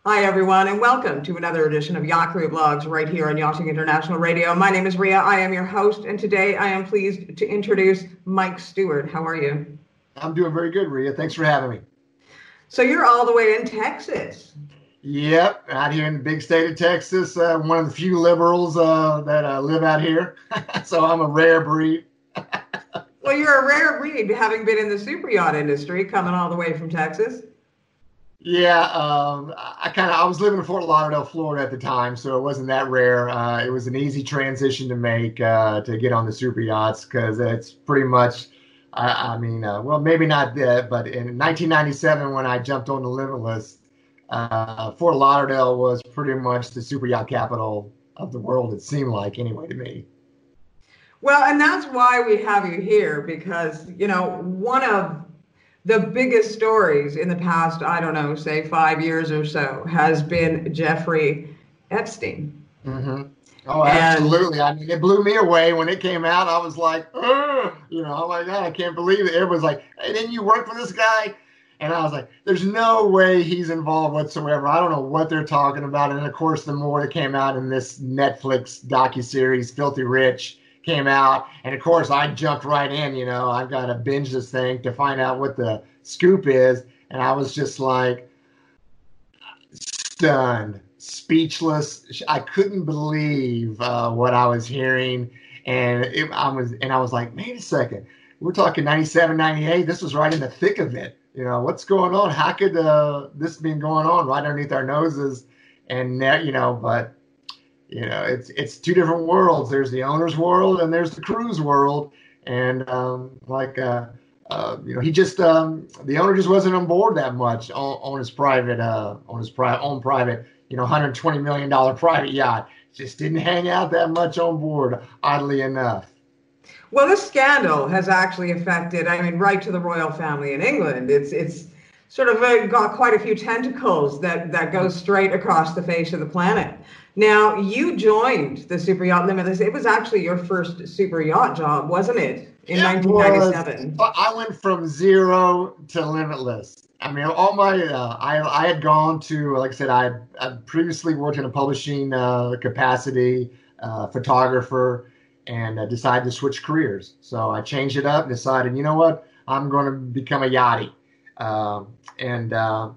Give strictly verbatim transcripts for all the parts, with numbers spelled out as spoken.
Hi, everyone, and welcome to another edition of Yacht Crew Vlogs right here on Yachting International Radio. My name is Ria. I am your host, and today I am pleased to introduce Mike Stewart. How are you? I'm doing very good, Ria. Thanks for having me. So you're all the way in Texas. Yep, out here in the big state of Texas, uh, one of the few liberals uh, that uh, live out here. So I'm a rare breed. Well, you're a rare breed, having been in the super yacht industry, coming all the way from Texas. Yeah, um, I kind of I was living in Fort Lauderdale, Florida at the time, so it wasn't that rare. Uh, it was an easy transition to make uh, to get on the super yachts because it's pretty much. I, I mean, uh, well, maybe not that, but in nineteen ninety-seven when I jumped on the Limitless, uh, Fort Lauderdale was pretty much the super yacht capital of the world. It seemed like, anyway, to me. Well, and that's why we have you here, because, you know, one of the biggest stories in the past, I don't know, say five years or so, has been Jeffrey Epstein. Mm-hmm. Oh, And absolutely. I mean, it blew me away when it came out. I was like, "Ugh," you know, oh my God, I can't believe it. Everyone's like, hey, didn't you work for this guy? And I was like, there's no way he's involved whatsoever. I don't know what they're talking about. And of course, the more that came out in this Netflix docuseries, Filthy Rich, came out. And of course, I jumped right in, you know, I've got to binge this thing to find out what the scoop is. And I was just like stunned, speechless. I couldn't believe uh, what I was hearing. And it, I was, and I was like, wait a second, we're talking ninety-seven, ninety-eight. This was right in the thick of it. You know, what's going on? How could uh, this been going on right underneath our noses? And, you know, but, you know, it's it's two different worlds. There's the owner's world and there's the crew's world. And um, like, uh, uh, you know, he just, um, the owner just wasn't on board that much on, on his private, uh, on his pri- own private, you know, one hundred twenty million dollars private yacht. Just didn't hang out that much on board, oddly enough. well, this scandal has actually affected, I mean, right to the royal family in England. It's it's sort of uh, got quite a few tentacles that that go straight across the face of the planet. Now, you joined the Super Yacht Limitless. It was actually your first super yacht job, wasn't it, in It was. nineteen ninety-seven? I went from zero to Limitless. I mean, all my uh, I I had gone to, like I said, I I previously worked in a publishing uh, capacity, uh, photographer, and uh, decided to switch careers. So I changed it up and decided, you know what, I'm going to become a yachty. Um, and uh,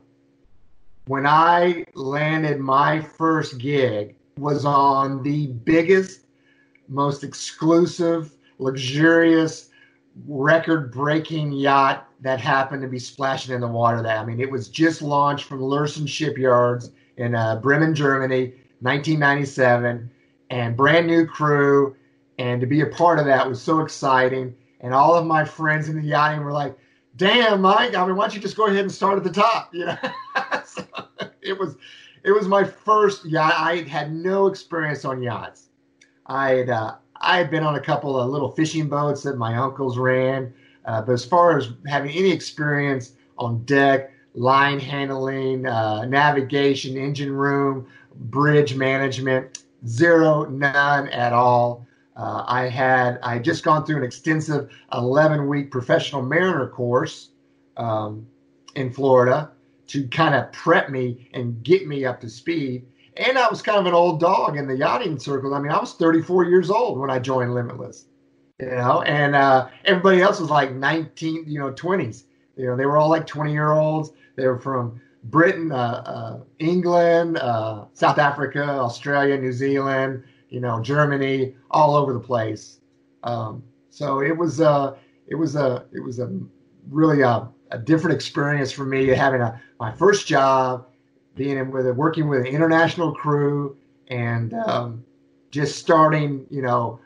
when I landed my first gig was on the biggest, most exclusive, luxurious, record-breaking yacht that happened to be splashing in the water. That I mean, it was just launched from Lursen Shipyards in uh, Bremen, Germany, nineteen ninety-seven, and brand new crew. And to be a part of that was so exciting. And all of my friends in the yachting were like, "Damn, Mike! I mean, why don't you just go ahead and start at the top?" You know, so it was it was my first yacht. I had no experience on yachts. I had uh, I had been on a couple of little fishing boats that my uncles ran, uh, but as far as having any experience on deck, line handling, uh, navigation, engine room, bridge management, zero, none at all. Uh, I had I had just gone through an extensive eleven week professional mariner course um, in Florida to kind of prep me and get me up to speed. And I was kind of an old dog in the yachting circle. I mean, I was thirty-four years old when I joined Limitless, you know, and uh, everybody else was like nineteen, you know, twenties. You know, they were all like twenty year olds. They were from Britain, uh, uh, England, uh, South Africa, Australia, New Zealand, you know, Germany, all over the place. Um, so it was, uh, it was a, it was a really a, a different experience for me having a my first job, being in with a, working with an international crew, and um, just starting, you know,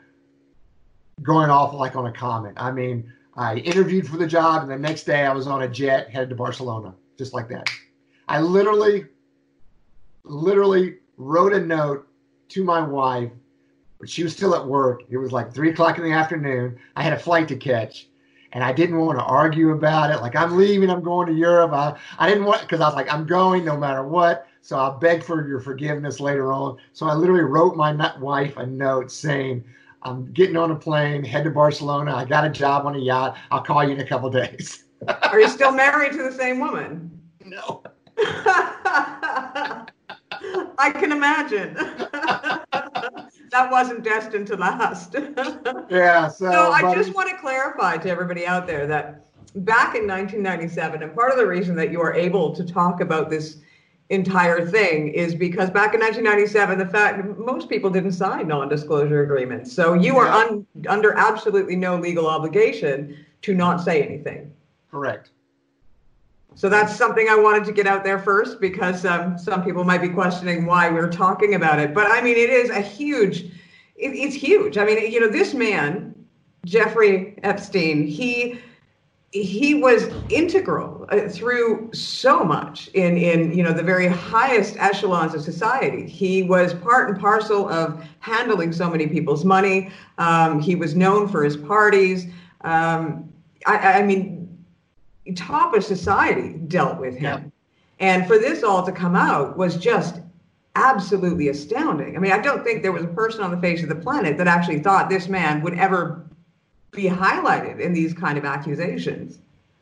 going off like on a comet. I mean, I interviewed for the job, and the next day I was on a jet headed to Barcelona, just like that. I literally, literally wrote a note to my wife, but she was still at work. It was like three o'clock in the afternoon. I had a flight to catch, and I didn't want to argue about it. Like, I'm leaving, I'm going to Europe. I, I didn't want, because I was like, I'm going no matter what. So I'll beg for your forgiveness later on. So I literally wrote my wife a note saying, I'm getting on a plane, head to Barcelona. I got a job on a yacht. I'll call you in a couple of days. Are you still married to the same woman? No. I can imagine. That wasn't destined to last. Yeah, so, so I but just want to clarify to everybody out there that back in nineteen ninety-seven, and part of the reason that you are able to talk about this entire thing is because back in nineteen ninety-seven, the fact most people didn't sign non-disclosure agreements. So you are Yeah. un, under absolutely no legal obligation to not say anything. correct. So that's something I wanted to get out there first because um, some people might be questioning why we're talking about it. But I mean, it is a huge, it, it's huge. I mean, you know, this man, Jeffrey Epstein, he he was integral uh, through so much in, in, you know, the very highest echelons of society. He was part and parcel of handling so many people's money. Um, he was known for his parties. Um, I, I mean, top of society dealt with him. Yeah. And for this all to come out was just absolutely astounding. I mean, I don't think there was a person on the face of the planet that actually thought this man would ever be highlighted in these kind of accusations.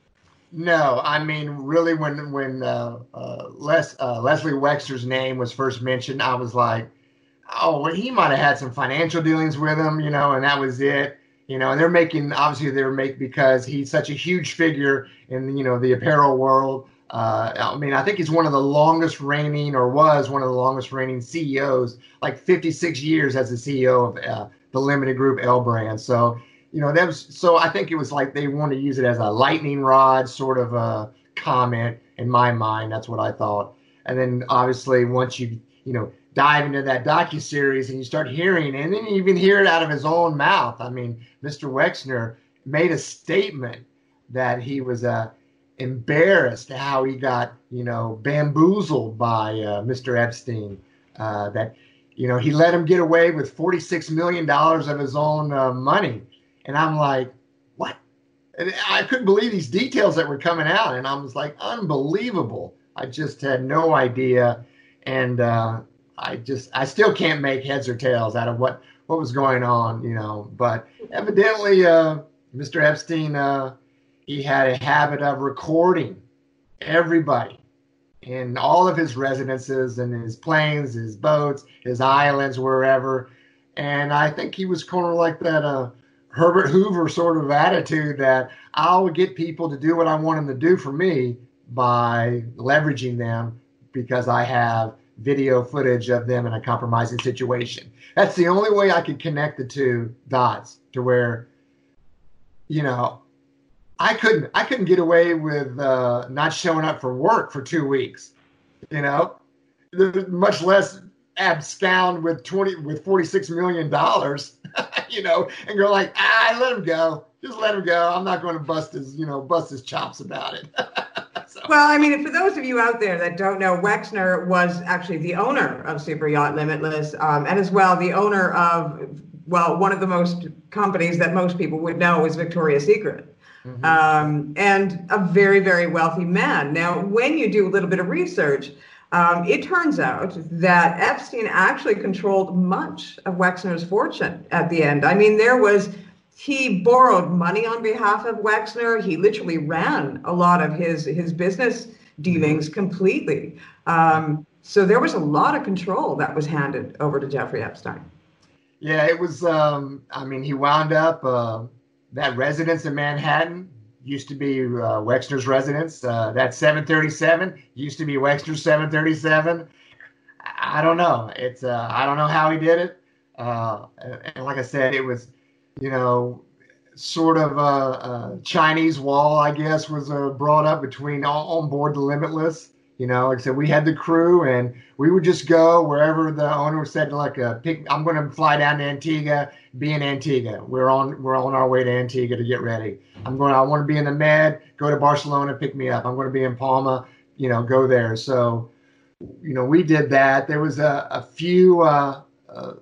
No, I mean, really, when when uh, uh, Les, uh, Leslie Wexner's name was first mentioned, I was like, oh, well, he might have had some financial dealings with him, you know, and that was it. You know, and they're making, obviously they're making, because he's such a huge figure in, you know, the apparel world. Uh, I mean, I think he's one of the longest reigning, or was one of the longest reigning C E Os, like fifty-six years as the C E O of uh, the limited group L Brand. So, you know, that was, so I think it was like they wanted to use it as a lightning rod sort of a comment in my mind. That's what I thought. And then obviously once you, you know, dive into that docuseries and you start hearing, and then you even hear it out of his own mouth. I mean, Mister Wexner made a statement that he was uh, embarrassed how he got, you know, bamboozled by uh, Mister Epstein, uh, that, you know, he let him get away with forty-six million dollars of his own uh, money. And I'm like, what? And I couldn't believe these details that were coming out. And I was like, unbelievable. I just had no idea. And uh, I just, I still can't make heads or tails out of what, what was going on, you know. But evidently, uh, Mister Epstein, uh, he had a habit of recording everybody in all of his residences and his planes, his boats, his islands, wherever. And I think he was kind of like that uh, Herbert Hoover sort of attitude that I'll get people to do what I want them to do for me by leveraging them because I have video footage of them in a compromising situation. That's the only way I could connect the two dots to where, you know, I couldn't, I couldn't get away with uh, not showing up for work for two weeks, you know, much less abscond with twenty, with forty-six million dollars, you know, and go like, ah, let him go. Just let him go. I'm not going to bust his, you know, bust his chops about it. So. Well, I mean, for those of you out there that don't know, Wexner was actually the owner of Super Yacht Limitless, um, and as well the owner of, well, one of the most companies that most people would know is Victoria's Secret. Mm-hmm. Um, and a very, very wealthy man. Now, when you do a little bit of research, um, it turns out that Epstein actually controlled much of Wexner's fortune at the end. I mean, there was, he borrowed money on behalf of Wexner. He literally ran a lot of his, his business dealings completely. Um, so there was a lot of control that was handed over to Jeffrey Epstein. Yeah, it was, um, I mean, he wound up, uh, that residence in Manhattan used to be uh, Wexner's residence. Uh, that seven thirty-seven used to be Wexner's seven thirty-seven. I don't know. It's uh, I don't know how he did it. Uh, and like I said, it was, you know, sort of a, a Chinese wall, I guess, was uh, brought up between on board the Limitless. You know, like I said, we had the crew, and we would just go wherever the owner said, like, a pick, I'm going to fly down to Antigua, be in Antigua. We're on we're on our way to Antigua to get ready. I'm going. I want to be in the Med. Go to Barcelona, pick me up. I'm going to be in Palma. You know, go there. So, you know, we did that. There was a, a few uh, uh,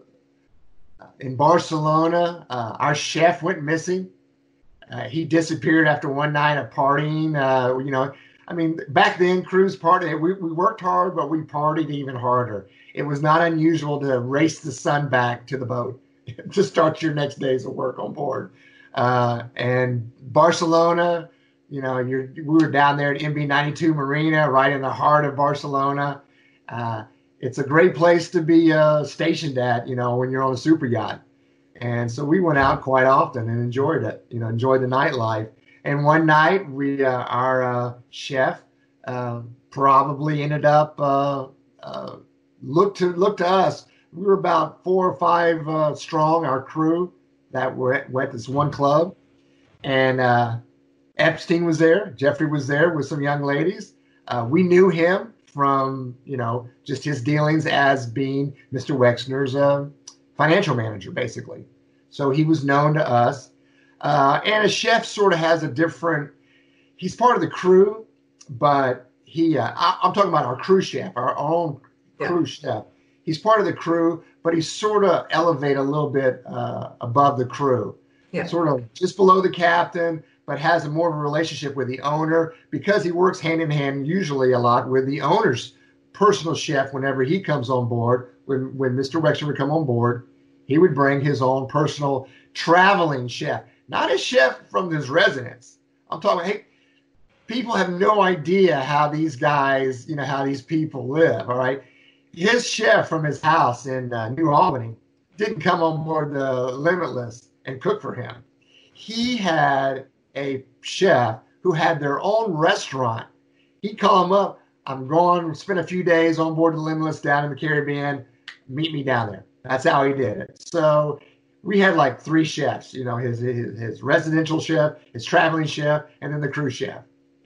in Barcelona. Uh, our chef went missing. Uh, he disappeared after one night of partying. Uh, you know. I mean, back then, cruise party, we, we worked hard, but we partied even harder. It was not unusual to race the sun back to the boat to start your next days of work on board. Uh, and Barcelona, you know, you're, we were down there at M B ninety-two Marina, right in the heart of Barcelona. Uh, it's a great place to be uh, stationed at, you know, when you're on a super yacht. And so we went out quite often and enjoyed it, you know, enjoyed the nightlife. And one night, we uh, our uh, chef uh, probably ended up uh, uh, looked to look to us. We were about four or five uh, strong, our crew that were at, were at this one club, and uh, Epstein was there. Jeffrey was there with some young ladies. Uh, we knew him from, you know, just his dealings as being Mister Wexner's uh, financial manager, basically. So he was known to us. Uh, and a chef sort of has a different, he's part of the crew, but he, uh, I, I'm talking about our crew chef, our own crew yeah. chef. He's part of the crew, but he's sort of elevated a little bit uh, above the crew, yeah. sort of just below the captain, but has a more of a relationship with the owner because he works hand in hand usually a lot with the owner's personal chef. Whenever he comes on board, when, when Mister Wexner would come on board, he would bring his own personal traveling chef, not a chef from his residence. I'm talking, hey, people have no idea how these guys, you know, how these people live, all right? His chef from his house in uh, New Albany didn't come on board the Limitless and cook for him. He had a chef who had their own restaurant. He'd call him up, I'm going to spend a few days on board the Limitless down in the Caribbean. Meet me down there. That's how he did it. So we had like three chefs, you know, his, his, his residential chef, his traveling chef, and then the cruise chef.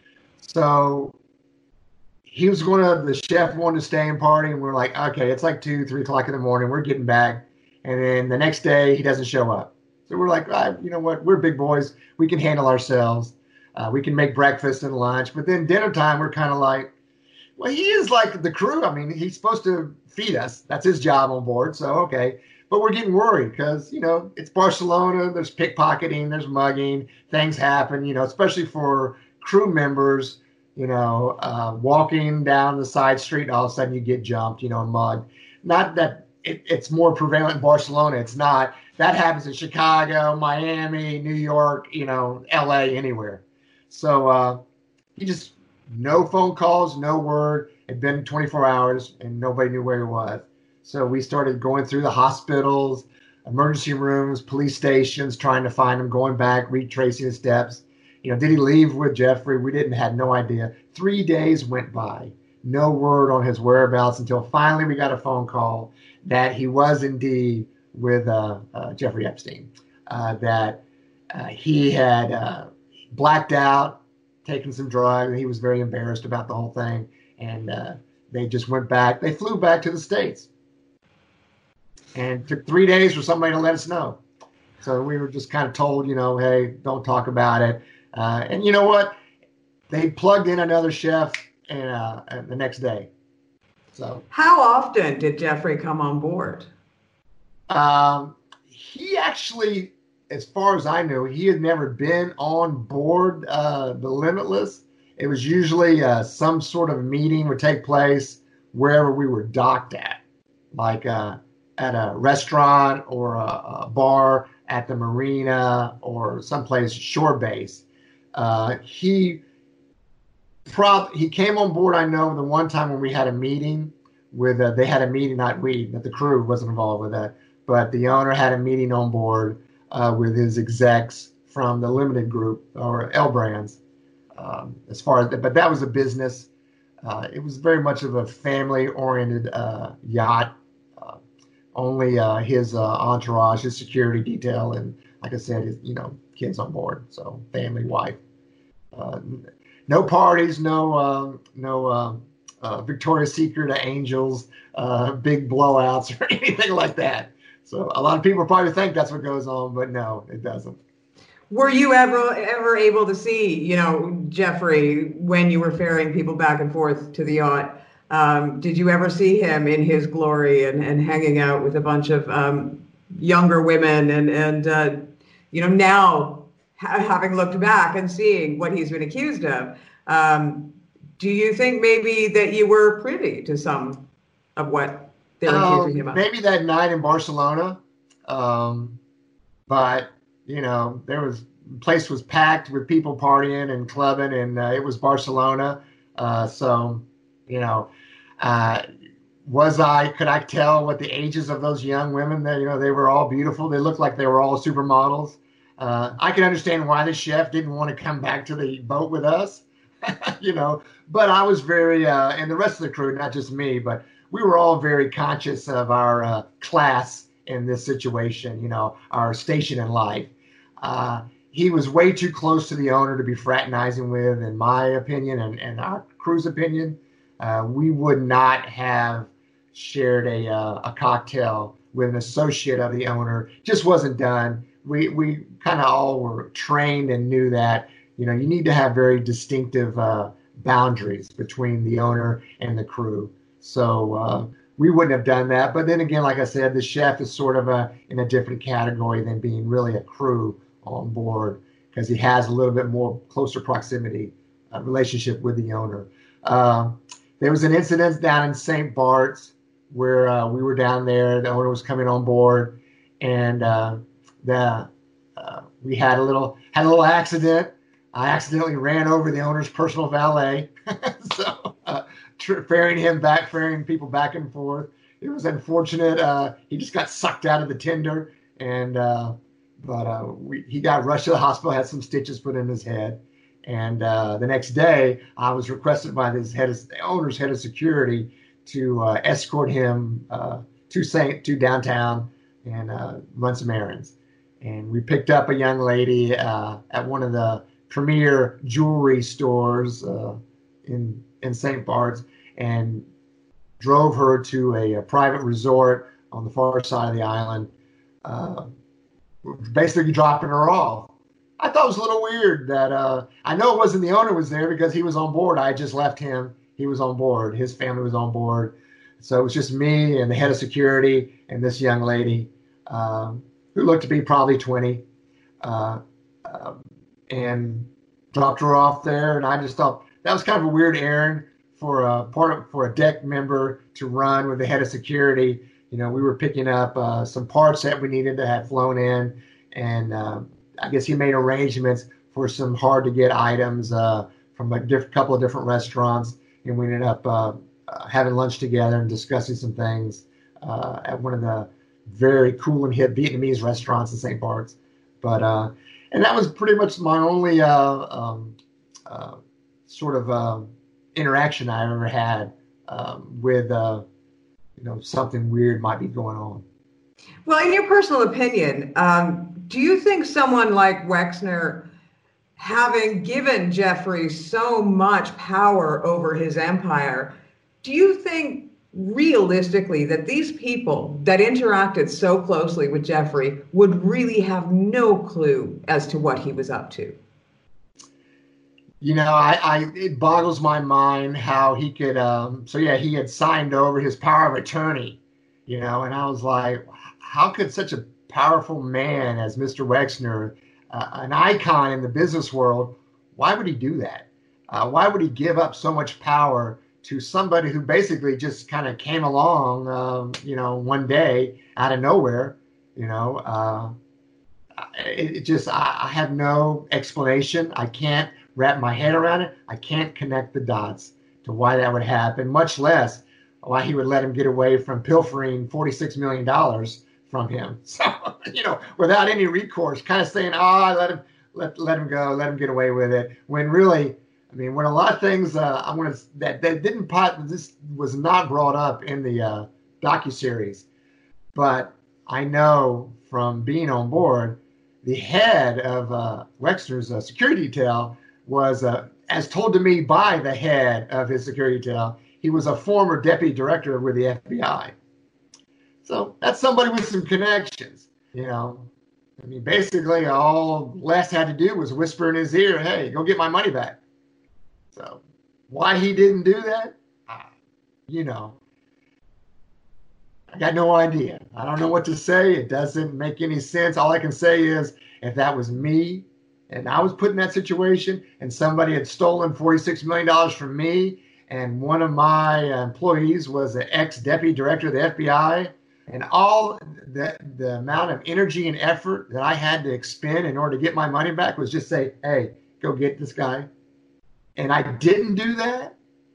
So he was going to, the chef wanted to stay and party, and we're like, okay, it's like two, three o'clock in the morning. We're getting back. And then the next day, he doesn't show up. So we're like, ah, you know what? We're big boys. We can handle ourselves. Uh, we can make breakfast and lunch. But then dinner time, we're kind of like, well, he is like the crew. I mean, he's supposed to feed us. That's his job on board. So, okay. But we're getting worried because, you know, it's Barcelona. There's pickpocketing. There's mugging. Things happen, you know, especially for crew members, you know, uh, walking down the side street and all of a sudden you get jumped, you know, and mugged. Not that it, it's more prevalent in Barcelona. It's not. That happens in Chicago, Miami, New York, you know, L A, anywhere. So uh, he just, no phone calls, no word. It'd been twenty-four hours and nobody knew where he was. So we started going through the hospitals, emergency rooms, police stations, trying to find him, going back, retracing his steps. You know, did he leave with Jeffrey? We didn't, had no idea. Three days went by, no word on his whereabouts until finally we got a phone call that he was indeed with uh, uh, Jeffrey Epstein, uh, that uh, he had uh, blacked out, taken some drugs, and he was very embarrassed about the whole thing. And uh, they just went back. They flew back to the States. And it took three days for somebody to let us know. So we were just kind of told, you know, hey, don't talk about it. Uh, and you know what? They plugged in another chef and, uh, the next day. So how often did Jeffrey come on board? Um, he actually, as far as I knew, he had never been on board uh, the Limitless. It was usually uh, some sort of meeting would take place wherever we were docked at, like uh, at a restaurant or a, a bar at the marina or someplace shore base. Uh, he prob- he came on board, I know, the one time when we had a meeting with, uh, they had a meeting, not we, that the crew wasn't involved with that, but the owner had a meeting on board uh, with his execs from the Limited Group or L Brands. Um, as far as, but that was a business. Uh, it was very much of a family-oriented uh, yacht. Uh, only uh, his uh, entourage, his security detail, and like I said, his, you know, kids on board. So family, wife. Uh, no parties, no uh, no uh, uh, Victoria's Secret or Angels, uh, big blowouts or anything like that. So a lot of people probably think that's what goes on, but no, it doesn't. Were you ever ever able to see, you know, Jeffrey when you were ferrying people back and forth to the yacht? Um, did you ever see him in his glory and, and hanging out with a bunch of um, younger women? And, and uh, you know, now ha- having looked back and seeing what he's been accused of, um, do you think maybe that you were privy to some of what they're um, accusing him of? Maybe that night in Barcelona, um, but you know, there was, the place was packed with people partying and clubbing, and uh, it was Barcelona. Uh, so, you know, uh, was I, could I tell what the ages of those young women that, you know, they were all beautiful. They looked like they were all supermodels. Uh, I can understand why the chef didn't want to come back to the boat with us, you know, but I was very, uh, and the rest of the crew, not just me, but we were all very conscious of our uh, class in this situation, you know, our station in life. Uh, he was way too close to the owner to be fraternizing with, in my opinion, and, and our crew's opinion. Uh, we would not have shared a uh, a cocktail with an associate of the owner. Just wasn't done. We we kind of all were trained and knew that, you know, you need to have very distinctive uh, boundaries between the owner and the crew. So uh, we wouldn't have done that. But then again, like I said, the chef is sort of a in a different category than being really a crew on board, because he has a little bit more closer proximity uh, relationship with the owner. Uh, there was an incident down in Saint Bart's where uh, we were down there. The owner was coming on board, and uh, the uh, we had a little had a little accident. I accidentally ran over the owner's personal valet, so uh, tr- ferrying him back, ferrying people back and forth. It was unfortunate. Uh, he just got sucked out of the tender, and uh, but uh, we, he got rushed to the hospital, had some stitches put in his head. And uh, the next day, I was requested by this head of, the owner's head of security to uh, escort him uh, to Saint to downtown and uh, run some errands. And we picked up a young lady uh, at one of the premier jewelry stores uh, in in Saint Bart's, and drove her to a, a private resort on the far side of the island, uh, basically dropping her off. I thought it was a little weird that uh, I know it wasn't the owner was there, because he was on board. I just left him. He was on board. His family was on board. So it was just me and the head of security and this young lady um, who looked to be probably twenty, uh, uh, and dropped her off there. And I just thought that was kind of a weird errand for a part of, for a deck member to run with the head of security. You know, we were picking up uh, some parts that we needed to have flown in, and uh, I guess he made arrangements for some hard to get items uh, from a diff- couple of different restaurants, and we ended up uh, uh, having lunch together and discussing some things uh, at one of the very cool and hip Vietnamese restaurants in Saint Bart's. But uh, and that was pretty much my only uh, um, uh, sort of uh, interaction I ever had um, with uh, you know, something weird might be going on. Well, in your personal opinion, um, do you think someone like Wexner, having given Jeffrey so much power over his empire, do you think realistically that these people that interacted so closely with Jeffrey would really have no clue as to what he was up to? You know, I, I it boggles my mind how he could. Um, so yeah, he had signed over his power of attorney, you know, and I was like, how could such a powerful man as Mister Wexner, uh, an icon in the business world, why would he do that? Uh, why would he give up so much power to somebody who basically just kind of came along, um, you know, one day out of nowhere? You know, uh, it, it just I, I have no explanation. I can't wrap my head around it. I can't connect the dots to why that would happen, much less why he would let him get away from pilfering forty-six million dollars from him. So, you know, without any recourse, kind of saying, oh, let him, let, let him go, let him get away with it. When really, I mean, when a lot of things, uh, I want to, that, that didn't pot, this was not brought up in the uh, docuseries, but I know from being on board, the head of uh, Wexner's uh, security detail was, uh, as told to me by the head of his security detail, he was a former deputy director with the F B I. So that's somebody with some connections, you know. I mean, basically, all Les had to do was whisper in his ear, hey, go get my money back. So why he didn't do that, uh, you know, I got no idea. I don't know what to say. It doesn't make any sense. All I can say is if that was me and I was put in that situation and somebody had stolen forty-six million dollars from me and one of my employees was an ex-deputy director of the F B I, and all the, the amount of energy and effort that I had to expend in order to get my money back was just say, hey, go get this guy. And I didn't do that,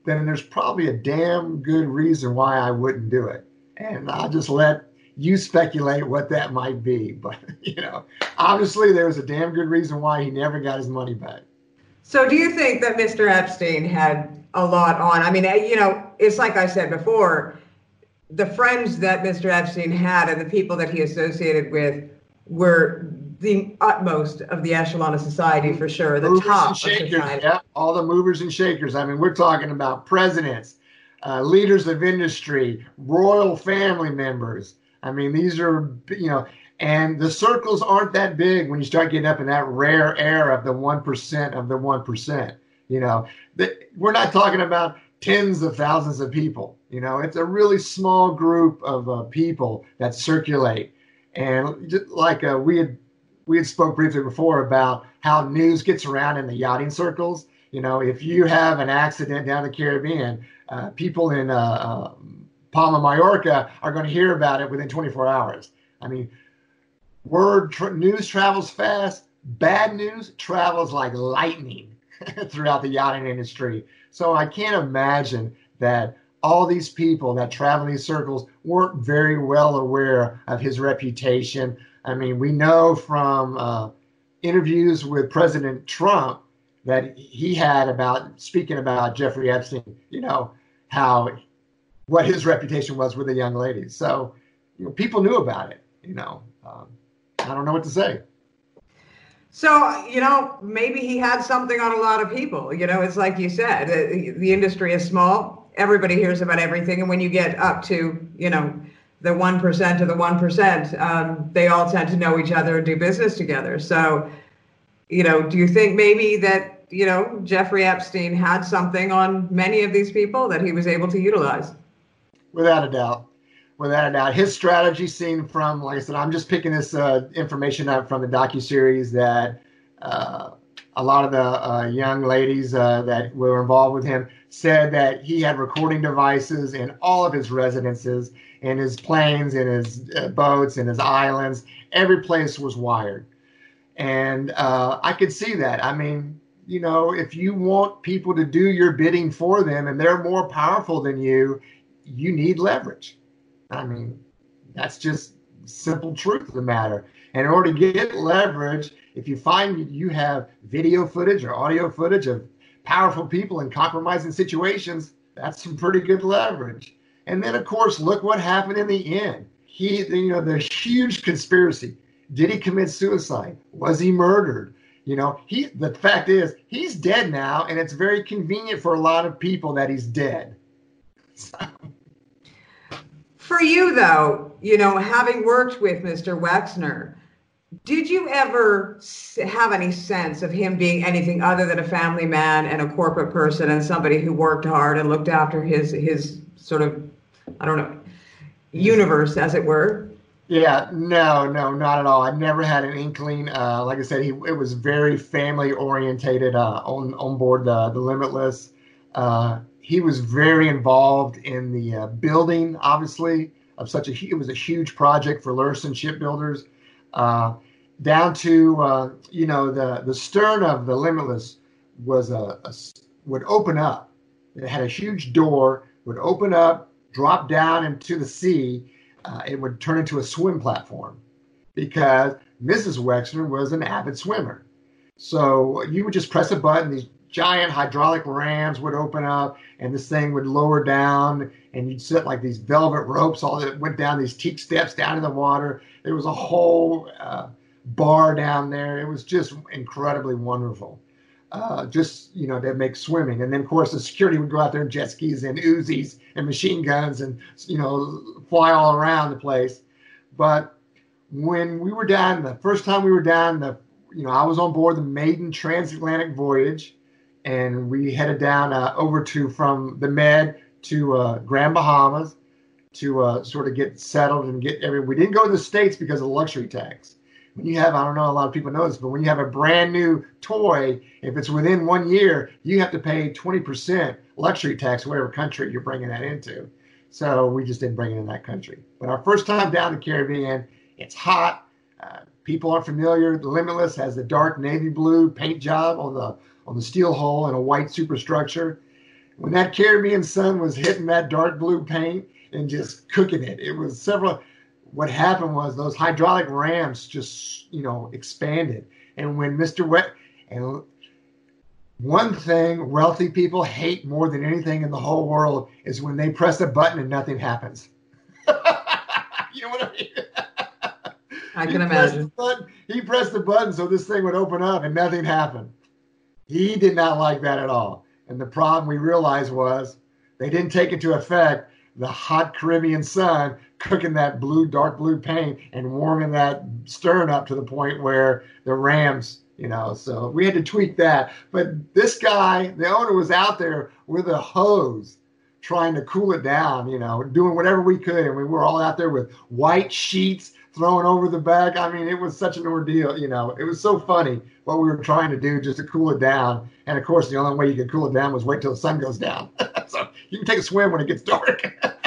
then there's probably a damn good reason why I wouldn't do it. And I'll just let you speculate what that might be. But, you know, obviously there was a damn good reason why he never got his money back. So do you think that Mister Epstein had a lot on? I mean, you know, it's like I said before, the friends that Mister Epstein had and the people that he associated with were the utmost of the echelon of society, for sure, the movers top and shakers, of society. Yeah, all the movers and shakers. I mean, we're talking about presidents, uh, leaders of industry, royal family members. I mean, these are, you know, and the circles aren't that big when you start getting up in that rare air of the one percent of the one percent. You know, the, we're not talking about tens of thousands of people. You know, it's a really small group of uh, people that circulate. And just like uh, we had we had spoke briefly before about how news gets around in the yachting circles. You know, if you have an accident down the Caribbean, uh, people in uh, uh, Palma, Mallorca are going to hear about it within twenty-four hours. I mean, word tra- news travels fast. Bad news travels like lightning throughout the yachting industry. So I can't imagine that all these people that travel in these circles weren't very well aware of his reputation. I mean, we know from uh, interviews with President Trump that he had about speaking about Jeffrey Epstein, you know, how what his reputation was with the young ladies. So, you know, people knew about it, you know. Um, I don't know what to say. So, you know, maybe he had something on a lot of people. You know, it's like you said, the, the industry is small. Everybody hears about everything. And when you get up to, you know, the one percent of the one percent, um, they all tend to know each other and do business together. So, you know, do you think maybe that, you know, Jeffrey Epstein had something on many of these people that he was able to utilize? Without a doubt. Without a doubt. His strategy seen from, like I said, I'm just picking this uh, information up from the docuseries that uh, a lot of the uh, young ladies uh, that were involved with him said that he had recording devices in all of his residences, in his planes, in his uh, boats, in his islands. Every place was wired. And uh, I could see that. I mean, you know, if you want people to do your bidding for them and they're more powerful than you, you need leverage. I mean, that's just simple truth of the matter. And in order to get leverage, if you find you have video footage or audio footage of powerful people in compromising situations, that's some pretty good leverage. And then, of course, look what happened in the end. He, you know, the huge conspiracy. Did he commit suicide? Was he murdered? You know, he. The fact is, he's dead now, and it's very convenient for a lot of people that he's dead. So. For you, though, you know, having worked with Mister Wexner, did you ever have any sense of him being anything other than a family man and a corporate person and somebody who worked hard and looked after his his sort of, I don't know, universe, as it were? Yeah, no, no, not at all. I never had an inkling. Uh, like I said, he it was very family orientated uh, on on board the the Limitless. Uh, he was very involved in the uh, building, obviously, of such a it was a huge project for Lursen Shipbuilders, uh, down to uh, you know the the stern of the Limitless was a, a would open up. It had a huge door, would open up, drop down into the sea. Uh, it would turn into a swim platform because Missus Wexner was an avid swimmer. So you would just press a button, these giant hydraulic rams would open up, and this thing would lower down, and you'd set like these velvet ropes all that went down these teak steps down in the water. There was a whole uh, bar down there. It was just incredibly wonderful. Uh, just, you know, to make swimming. And then, of course, the security would go out there in jet skis and Uzis and machine guns and, you know, fly all around the place. But when we were down, the first time we were down, the, you know, I was on board the maiden transatlantic voyage, and we headed down uh, over to, from the Med to uh, Grand Bahamas to uh, sort of get settled and get every, we didn't go to the States because of the luxury tax. When you have, I don't know, a lot of people know this, but when you have a brand new toy, if it's within one year, you have to pay twenty percent luxury tax, whatever country you're bringing that into. So we just didn't bring it in that country. But our first time down the Caribbean, it's hot. Uh, people aren't familiar. The Limitless has the dark navy blue paint job on the on the steel hull and a white superstructure. when that Caribbean sun was hitting that dark blue paint and just cooking it, it was several. What happened was those hydraulic rams just, you know, expanded. And when Mister Wet, and one thing wealthy people hate more than anything in the whole world is when they press a button and nothing happens. You know what I mean? I can he imagine. Pressed button, he pressed the button so this thing would open up and nothing happened. He did not like that at all. And the problem we realized was they didn't take into effect the hot Caribbean sun cooking that blue, dark blue paint and warming that stern up to the point where the rams, you know, so we had to tweak that. But this guy, the owner, was out there with a hose trying to cool it down, you know, doing whatever we could. And we were all out there with white sheets thrown over the back. I mean, it was such an ordeal, you know. It was so funny what we were trying to do just to cool it down. And, of course, the only way you could cool it down was wait till the sun goes down. So you can take a swim when it gets dark.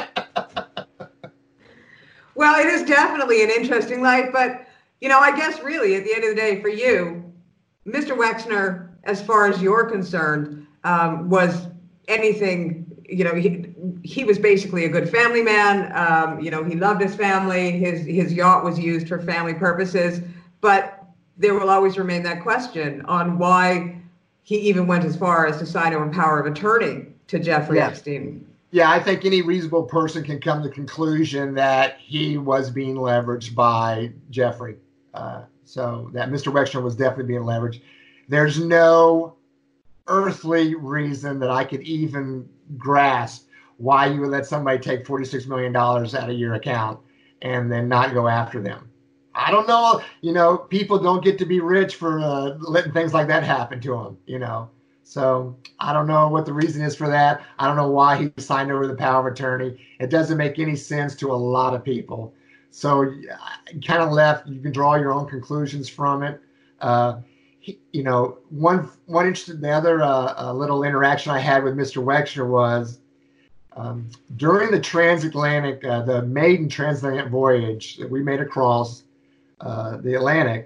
Well, it is definitely an interesting life, but, you know, I guess really at the end of the day for you, Mister Wexner, as far as you're concerned, um, was anything, you know, he, he was basically a good family man. Um, you know, he loved his family. His, his yacht was used for family purposes, but there will always remain that question on why he even went as far as to sign over power of attorney to Jeffrey Yeah. Epstein. Yeah, I think any reasonable person can come to the conclusion that he was being leveraged by Jeffrey. Uh, so that Mister Wexner was definitely being leveraged. There's no earthly reason that I could even grasp why you would let somebody take forty-six million dollars out of your account and then not go after them. I don't know. You know, people don't get to be rich for uh, letting things like that happen to them, you know. So I don't know what the reason is for that. I don't know why he signed over the power of attorney. It doesn't make any sense to a lot of people. So kind of left, you can draw your own conclusions from it. Uh, he, you know, one one interesting, the other uh, uh, little interaction I had with Mister Wexner was um, during the transatlantic, uh, the maiden transatlantic voyage that we made across uh, the Atlantic.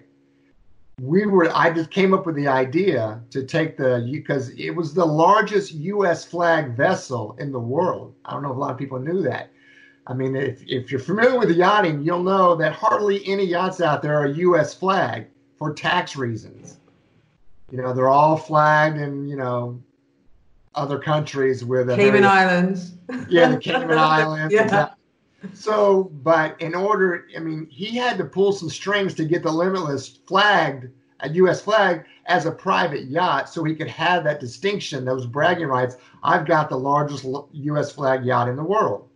We were, I just came up with the idea to take the, because it was the largest U S flag vessel in the world. I don't know if a lot of people knew that. I mean, if, if you're familiar with the yachting, you'll know that hardly any yachts out there are U S flag for tax reasons. You know, they're all flagged in, you know, other countries with a Cayman very, Islands. Yeah, the Cayman Islands. Yeah. Exactly. So, but in order, I mean, he had to pull some strings to get the Limitless flagged, a U S flag, as a private yacht so he could have that distinction, those bragging rights. I've got the largest U S flag yacht in the world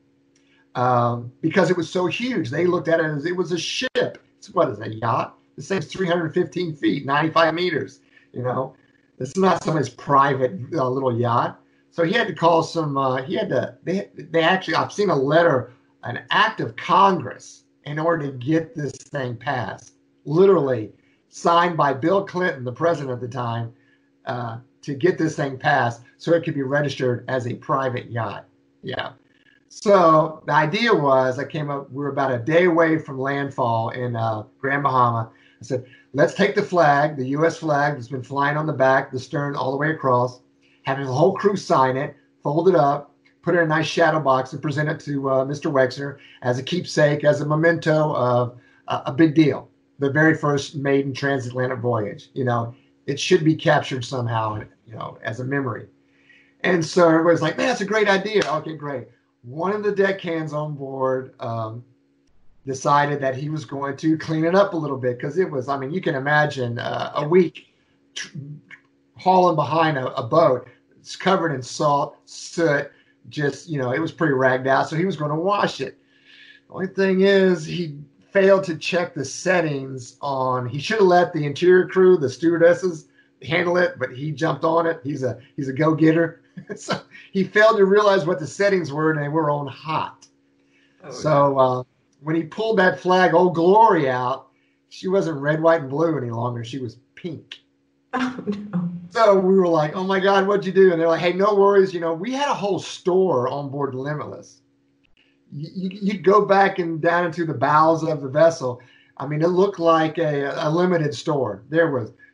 um, because it was so huge. They looked at it as it was a ship. It's, what is a yacht? The same three hundred fifteen feet, ninety-five meters. You know, this is not somebody's private uh, little yacht. So he had to call some, uh, he had to, they, they actually, I've seen a letter, an act of Congress in order to get this thing passed, literally signed by Bill Clinton, the president at the time, uh, to get this thing passed so it could be registered as a private yacht. Yeah. So the idea was, I came up, we were about a day away from landfall in uh, Grand Bahama. I said, let's take the flag, the U S flag that's been flying on the back, the stern all the way across, having the whole crew sign it, fold it up, put it in a nice shadow box and present it to uh, Mister Wexner as a keepsake, as a memento of uh, a big deal. The very first maiden transatlantic voyage, you know, it should be captured somehow, you know, as a memory. And so everybody's like, man, that's a great idea. Okay, great. One of the deckhands on board um, decided that he was going to clean it up a little bit because it was, I mean, you can imagine uh, a week tr- hauling behind a, a boat. It's covered in salt, soot, just, you know, it was pretty ragged out. So he was going to wash it. The only thing is he failed to check the settings on, he should have let the interior crew, the stewardesses, handle it, but he jumped on it. He's a, he's a go-getter. So he failed to realize what the settings were, and they were on hot. Oh, so uh, when he pulled that flag, Old Glory, out, she wasn't red, white, and blue any longer. She was pink. Oh, no. So we were like, oh my God, what'd you do? And they're like, hey, no worries. You know, we had a whole store on board Limitless. You, you'd go back and down into the bowels of the vessel. I mean, it looked like a, a limited store. There was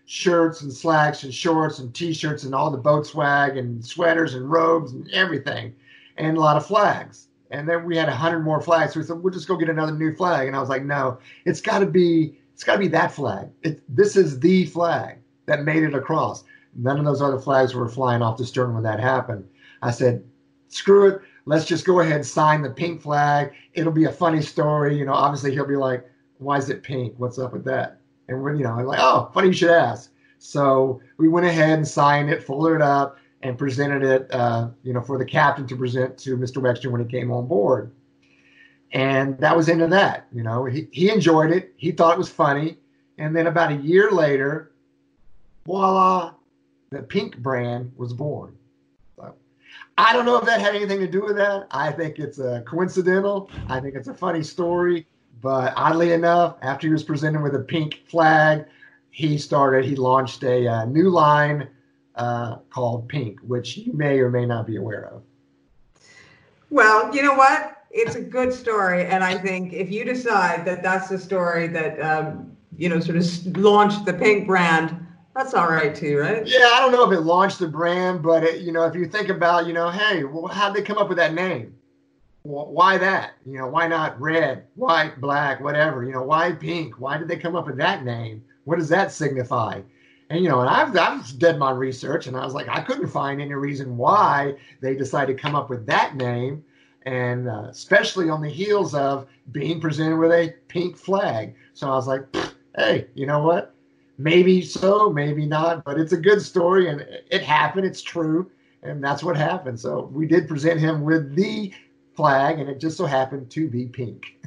shirts and slacks and shorts and t-shirts and all the boat swag and sweaters and robes and everything, and a lot of flags. And then we had a hundred more flags. So we said, we'll just go get another new flag. And I was like, no, it's got to be, it's got to be that flag. It, this is the flag that made it across. None of those other flags were flying off the stern when that happened. I said, screw it. Let's just go ahead and sign the pink flag. It'll be a funny story. You know, obviously he'll be like, why is it pink? What's up with that? And we're, you know, I'm like, oh, funny you should ask. So we went ahead and signed it, folded it up, and presented it, uh, you know, for the captain to present to Mister Wexner when he came on board. And that was into that. You know, he, he enjoyed it. He thought it was funny. And then about a year later, voila, the pink brand was born. So I don't know if that had anything to do with that. I think it's uh, coincidental. I think it's a funny story. But oddly enough, after he was presented with a pink flag, he started, he launched a uh, new line uh, called Pink, which you may or may not be aware of. Well, you know what? It's a good story. And I think if you decide that that's the story that, um, you know, sort of launched the Pink brand, that's all right too, right? Yeah, I don't know if it launched the brand, but, it, you know, if you think about, you know, hey, well, how'd they come up with that name? Well, why that? You know, why not red, white, black, whatever? You know, why pink? Why did they come up with that name? What does that signify? And, you know, and I've, I've did my research, and I was like, I couldn't find any reason why they decided to come up with that name. And uh, especially on the heels of being presented with a pink flag. So I was like, hey, you know what? Maybe so, maybe not, but it's a good story, and it happened. It's true, and that's what happened. So we did present him with the flag, and it just so happened to be pink.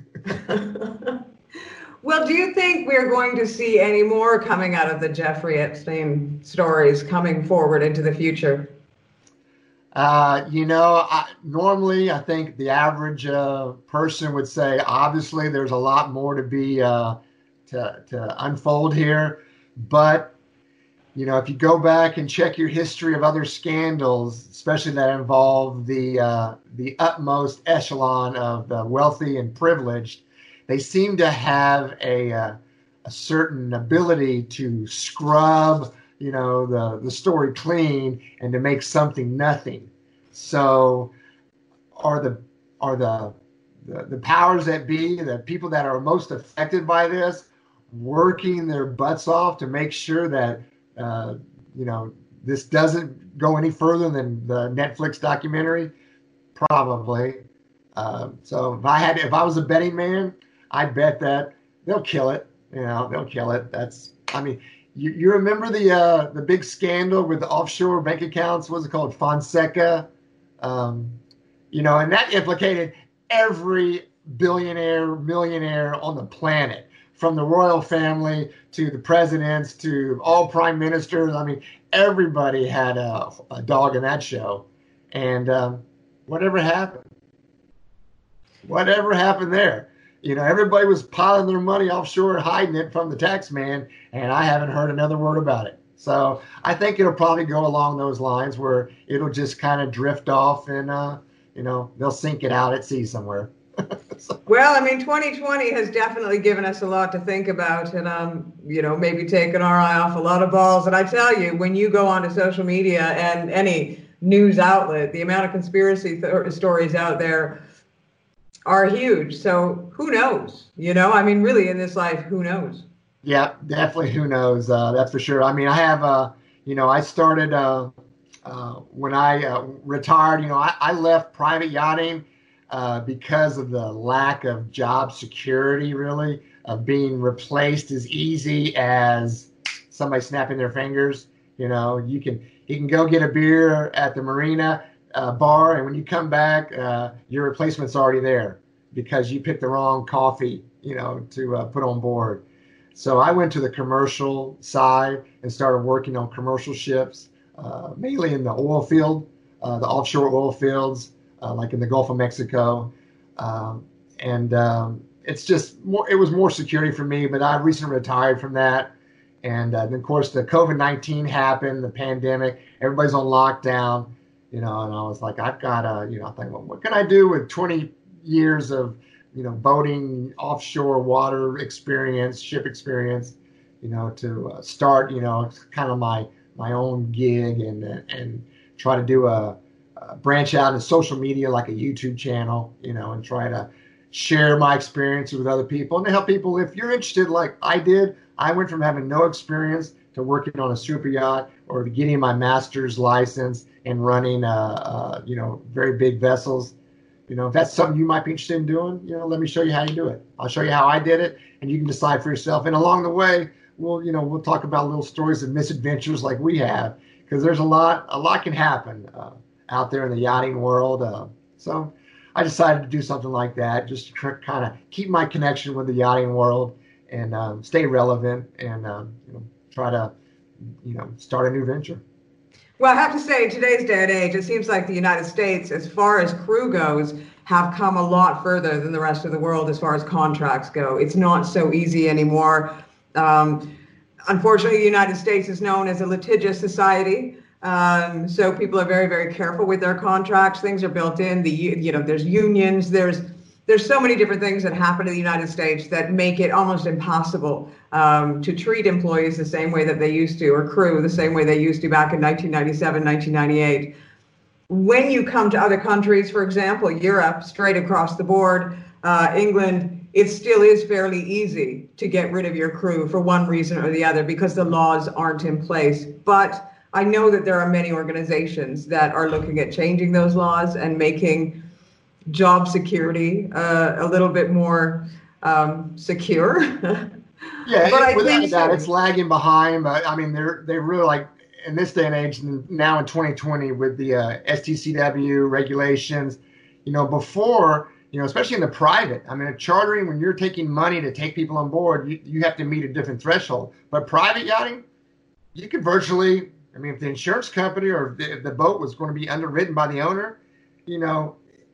Well, do you think we're going to see any more coming out of the Jeffrey Epstein stories coming forward into the future? Uh, you know, I, normally I think the average uh, person would say, obviously, there's a lot more to be uh, to, to unfold here. But, you know, if you go back and check your history of other scandals, especially that involve the uh, the utmost echelon of the wealthy and privileged, they seem to have a uh, a certain ability to scrub, you know, the, the story clean and to make something nothing. So are the are the, the the powers that be, the people that are most affected by this, working their butts off to make sure that uh, you know, this doesn't go any further than the Netflix documentary? Probably. Uh, so if I had if I was a betting man, I'd bet that they'll kill it. You know, they'll kill it. That's I mean. You, you remember the uh, the big scandal with the offshore bank accounts? What's it called? Fonseca. Um, you know, and that implicated every billionaire, millionaire on the planet, from the royal family to the presidents to all prime ministers. I mean, everybody had a, a dog in that show. And um, whatever happened? Whatever happened there? You know, everybody was piling their money offshore, hiding it from the tax man, and I haven't heard another word about it. So I think it'll probably go along those lines where it'll just kind of drift off and, uh, you know, they'll sink it out at sea somewhere. So. Well, I mean, twenty twenty has definitely given us a lot to think about and, um, you know, maybe taken our eye off a lot of balls. And I tell you, when you go onto social media and any news outlet, the amount of conspiracy th- stories out there are huge. So who knows? You know, I mean, really in this life, who knows? Yeah, definitely. Who knows? Uh, that's for sure. I mean, I have, uh, you know, I started uh, uh, when I uh, retired, you know, I, I left private yachting uh, because of the lack of job security, really, of being replaced as easy as somebody snapping their fingers. You know, you can, you can go get a beer at the marina Uh, bar, and when you come back, uh, your replacement's already there because you picked the wrong coffee, you know, to uh, put on board. So I went to the commercial side and started working on commercial ships, uh, mainly in the oil field, uh, the offshore oil fields, uh, like in the Gulf of Mexico. Um, and um, it's just more, it was more security for me, but I recently retired from that. And uh, then, of course, the COVID nineteen happened, the pandemic, everybody's on lockdown. You know, and I was like, I've got to, you know, think, well, what can I do with twenty years of, you know, boating, offshore water experience, ship experience? you know, to uh, start, you know, kind of my my own gig and and try to do a, a branch out in social media like a YouTube channel, you know, and try to share my experiences with other people and to help people. If you're interested, like I did, I went from having no experience to working on a super yacht or to getting my master's license and running, uh, uh, you know, very big vessels. You know, if that's something you might be interested in doing, you know, let me show you how you do it. I'll show you how I did it, and you can decide for yourself. And along the way, we'll, you know, we'll talk about little stories of misadventures like we have, because there's a lot, a lot can happen uh, out there in the yachting world. Uh, so I decided to do something like that, just to tr- kind of keep my connection with the yachting world and um, stay relevant and um, you know, try to, you know, start a new venture. Well, I have to say, in today's day and age, it seems like the United States, as far as crew goes, have come a lot further than the rest of the world as far as contracts go. It's not so easy anymore. Um, unfortunately, the United States is known as a litigious society. Um, so people are very, very careful with their contracts. Things are built in. The you know, there's unions. There's there's so many different things that happen in the United States that make it almost impossible um, to treat employees the same way that they used to, or crew the same way they used to back in nineteen ninety-seven, nineteen ninety-eight. When you come to other countries, for example, Europe, straight across the board, uh, England, it still is fairly easy to get rid of your crew for one reason or the other because the laws aren't in place. But I know that there are many organizations that are looking at changing those laws and making job security uh, a little bit more um, secure. Yeah, But I without think a doubt, so. it's lagging behind. But I mean, they're they really like in this day and age, now in twenty twenty, with the uh, S T C W regulations. You know, before, you know, especially in the private. I mean, chartering, when you're taking money to take people on board, you, you have to meet a different threshold. But private yachting, you could virtually. I mean, if the insurance company or if the boat was going to be underwritten by the owner, you know,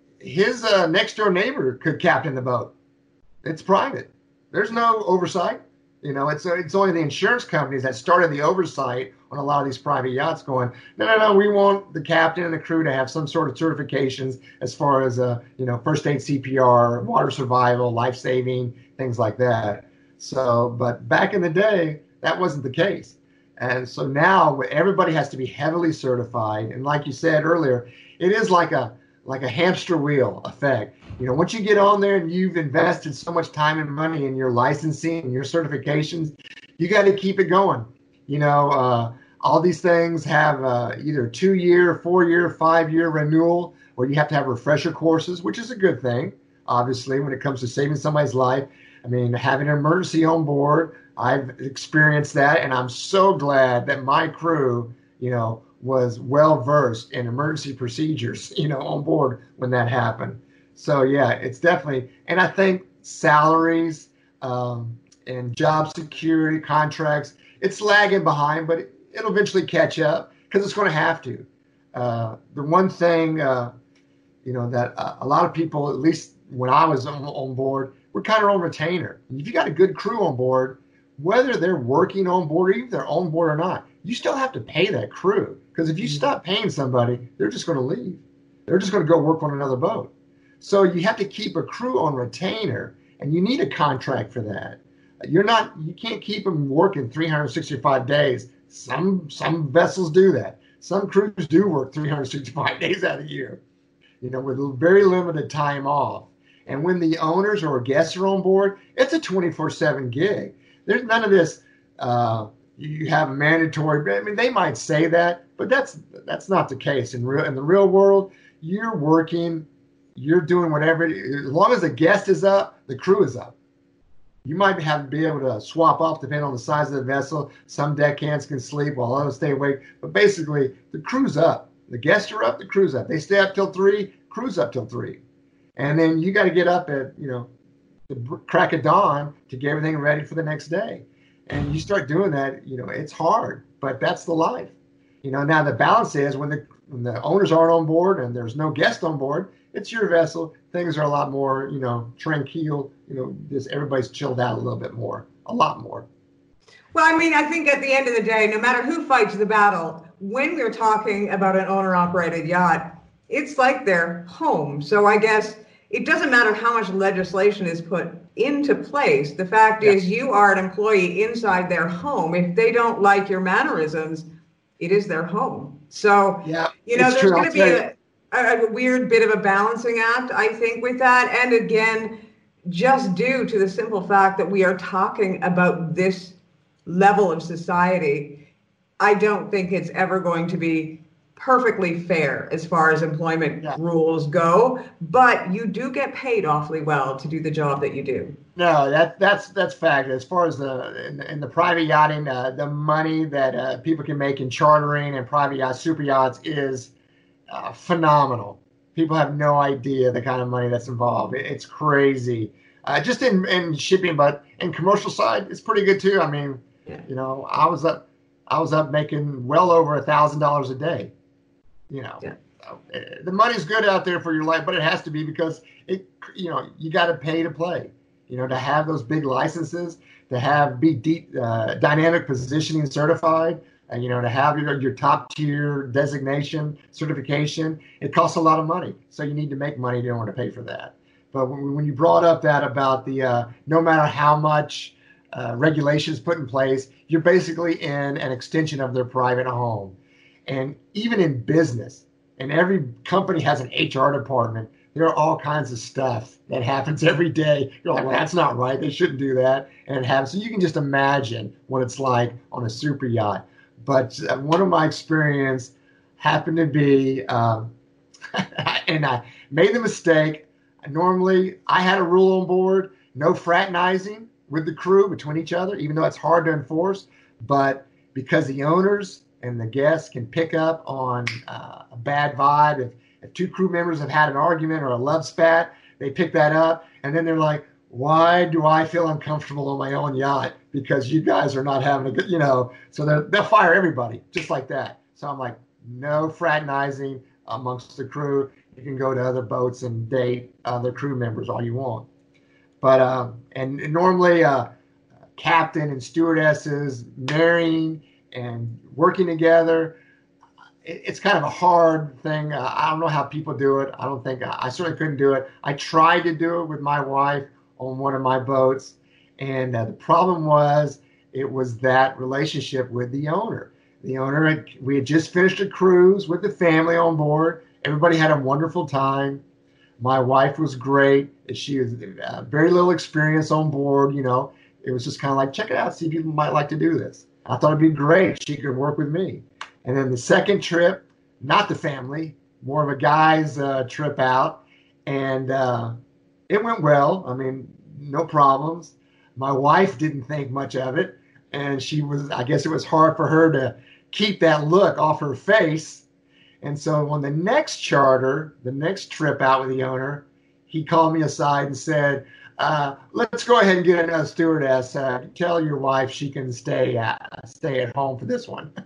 his uh, next door neighbor could captain the boat. It's private. There's no oversight. You know, it's it's only the insurance companies that started the oversight on a lot of these private yachts going, no, no, no, we want the captain and the crew to have some sort of certifications as far as, uh, you know, first aid C P R, water survival, life saving, things like that. So, but back in the day, that wasn't the case. And so now everybody has to be heavily certified. And like you said earlier, it is like a like a hamster wheel effect. You know, once you get on there and you've invested so much time and money in your licensing and your certifications, you got to keep it going. You know, uh, all these things have uh, either two-year, four-year, five-year renewal, or you have to have refresher courses, which is a good thing, obviously, when it comes to saving somebody's life. I mean, having an emergency on board, I've experienced that, and I'm so glad that my crew, you know, was well versed in emergency procedures, you know, on board when that happened. So yeah, it's definitely, and I think salaries um, and job security contracts, it's lagging behind, but it, it'll eventually catch up because it's going to have to. Uh, the one thing, uh, you know, that uh, a lot of people, at least when I was on, on board, we're kind of on retainer. And if you got a good crew on board, whether they're working on board, or even if they're on board or not, you still have to pay that crew. Because if you stop paying somebody, they're just going to leave. They're just going to go work on another boat. So you have to keep a crew on retainer, and you need a contract for that. You're not, you can't keep them working three hundred sixty-five days. Some some vessels do that. Some crews do work three hundred sixty-five days out of the year, you know, with very limited time off. And when the owners or guests are on board, it's a twenty-four seven gig. There's none of this. Uh, you have a mandatory. I mean, they might say that, but that's that's not the case in real in the real world. You're working. You're doing whatever. As long as the guest is up, the crew is up. You might have to be able to swap off depending on the size of the vessel. Some deckhands can sleep while others stay awake. But basically, the crew's up. The guests are up, the crew's up. They stay up till three, crew's up till three. And then you got to get up at, you know, the crack of dawn to get everything ready for the next day. And you start doing that, you know, it's hard, but that's the life. You know, now the balance is when the when the owners aren't on board and there's no guest on board, it's your vessel. Things are a lot more, you know, tranquil. You know, just everybody's chilled out a little bit more, a lot more. Well, I mean, I think at the end of the day, no matter who fights the battle, when we're talking about an owner-operated yacht, it's like their home. So I guess it doesn't matter how much legislation is put into place. The fact Yeah. is, you are an employee inside their home. If they don't like your mannerisms, it is their home. So, Yeah, you know, it's there's true. going I'll to be tell you. a, a, a weird bit of a balancing act, I think, with that. And again, just due to the simple fact that we are talking about this level of society, I don't think it's ever going to be perfectly fair as far as employment Yeah. rules go, but you do get paid awfully well to do the job that you do. No, that that's that's fact. As far as the in, in the private yachting, uh, the money that uh, people can make in chartering and private yachts, super yachts, is uh, phenomenal. People have no idea the kind of money that's involved. It, it's crazy. Uh, just in, in shipping, but in commercial side, it's pretty good too. I mean, Yeah. you know, I was up, I was up making well over a thousand dollars a day. You know, Yeah. so, uh, the money's good out there for your life, but it has to be because it, you know, you got to pay to play. You know, to have those big licenses, to have be deep, uh, dynamic positioning certified, and you know, to have your your top tier designation certification, it costs a lot of money. So you need to make money in order to pay for that. But when, when you brought up that about the uh, no matter how much uh, regulations put in place, you're basically in an extension of their private home. And even in business, and every company has an H R department, there are all kinds of stuff that happens every day. You're like, well, that's not right. They shouldn't do that. And it happens. So you can just imagine what it's like on a super yacht. But uh, one of my experience happened to be, um, and I made the mistake. Normally, I had a rule on board, no fraternizing with the crew between each other, even though it's hard to enforce. But because the owners and the guests can pick up on uh, a bad vibe, if, if two crew members have had an argument or a love spat, they pick that up. And then they're like, why do I feel uncomfortable on my own yacht? Because you guys are not having a good, you know, so they'll fire everybody just like that. So I'm like, no fraternizing amongst the crew. You can go to other boats and date other crew members all you want. But, uh, and, and normally uh, captain and stewardesses marrying and working together, it, it's kind of a hard thing. Uh, I don't know how people do it. I don't think, I certainly couldn't do it. I tried to do it with my wife on one of my boats. And uh, the problem was, it was that relationship with the owner. The owner, had, we had just finished a cruise with the family on board. Everybody had a wonderful time. My wife was great. She has uh, very little experience on board. You know, it was just kind of like, check it out, see if you might like to do this. I thought it'd be great. She could work with me. And then the second trip, not the family, more of a guy's uh, trip out. And uh, it went well. I mean, no problems. My wife didn't think much of it. And she was, I guess it was hard for her to keep that look off her face. And so on the next charter, the next trip out with the owner, he called me aside and said, uh, let's go ahead and get another stewardess. Uh, tell your wife she can stay at, stay at home for this one.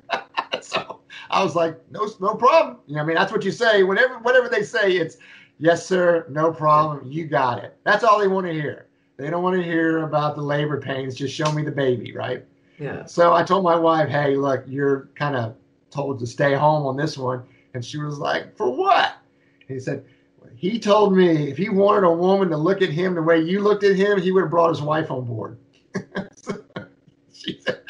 So I was like, no, no problem. You know, I mean, that's what you say. Whenever, whatever they say, it's, yes, sir, no problem. You got it. That's all they want to hear. They don't want to hear about the labor pains. Just show me the baby, right? Yeah. So I told my wife, hey, look, you're kind of told to stay home on this one. And she was like, for what? And he said, he told me if he wanted a woman to look at him the way you looked at him, he would have brought his wife on board. So she said,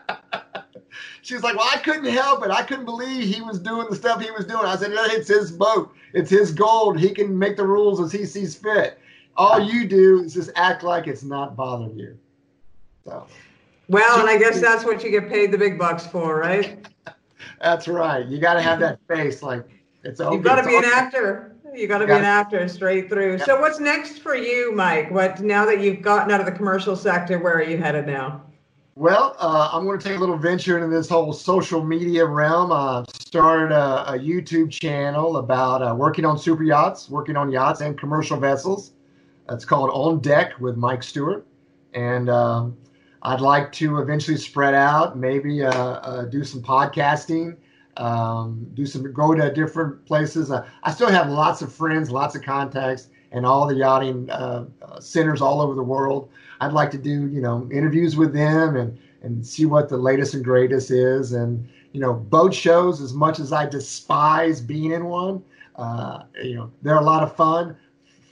she was like, well, I couldn't help it. I couldn't believe he was doing the stuff he was doing. I said, it's his boat. It's his gold. He can make the rules as he sees fit. All you do is just act like it's not bothering you. So, well, and I guess that's what you get paid the big bucks for, right? That's right. You got to have that face, like it's okay. You've got to be okay. an actor. You got to be an actor straight through. Yeah. So, what's next for you, Mike? What now that you've gotten out of the commercial sector? Where are you headed now? Well, uh, I'm going to take a little venture into this whole social media realm. I've started a, a YouTube channel about uh, working on super yachts, working on yachts and commercial vessels. It's called On Deck with Mike Stewart, and um, I'd like to eventually spread out, maybe uh, uh, do some podcasting, um, do some go to different places. Uh, I still have lots of friends, lots of contacts, and all the yachting uh, uh, centers all over the world. I'd like to do, you know, interviews with them and and see what the latest and greatest is. And you know, boat shows, as much as I despise being in one, uh, you know, they're a lot of fun.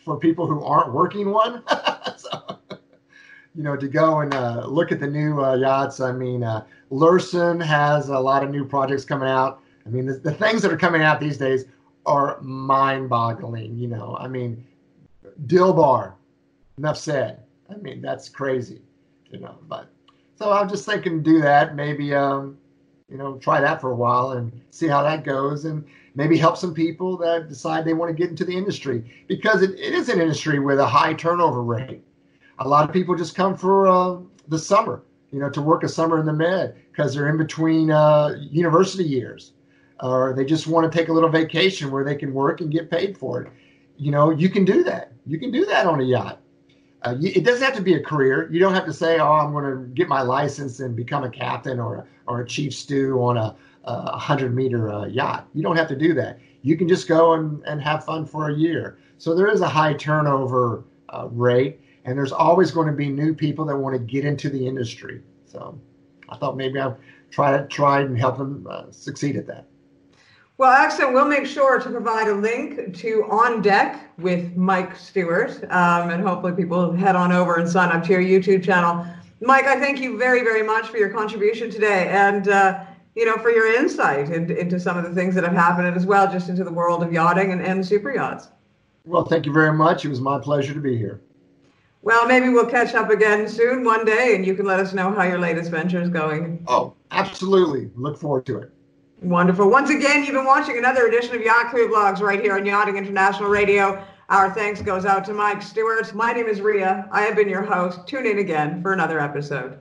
for people who aren't working one. So, you know, to go and uh, look at the new uh, yachts. I mean, uh, Lursen has a lot of new projects coming out. I mean, the, the things that are coming out these days are mind-boggling. You know, I mean, Dilbar, enough said. I mean, that's crazy. You know, but so I'm just thinking, do that. Maybe, um, you know, try that for a while and see how that goes, and maybe help some people that decide they want to get into the industry, because it, it is an industry with a high turnover rate. A lot of people just come for uh, the summer, you know, to work a summer in the Med because they're in between uh, university years, or they just want to take a little vacation where they can work and get paid for it. You know, you can do that. You can do that on a yacht. Uh, it doesn't have to be a career. You don't have to say, oh, I'm going to get my license and become a captain or a, or a chief stew on a, a hundred meter uh, yacht. You don't have to do that. You can just go and, and have fun for a year. So there is a high turnover uh, rate, and there's always going to be new people that want to get into the industry. So I thought maybe I'd try to try and help them uh, succeed at that. Well, excellent. We'll make sure to provide a link to On Deck with Mike Stewart, um, and hopefully people head on over and sign up to your YouTube channel. Mike, I thank you very, very much for your contribution today, and uh, you know, for your insight into, into some of the things that have happened, and as well just into the world of yachting and, and super yachts. Well, thank you very much. It was my pleasure to be here. Well, maybe we'll catch up again soon one day, and you can let us know how your latest venture is going. Oh, absolutely. Look forward to it. Wonderful. Once again, you've been watching another edition of Yacht Crew Vlogs right here on Yachting International Radio. Our thanks goes out to Mike Stewart. My name is Ria. I have been your host. Tune in again for another episode.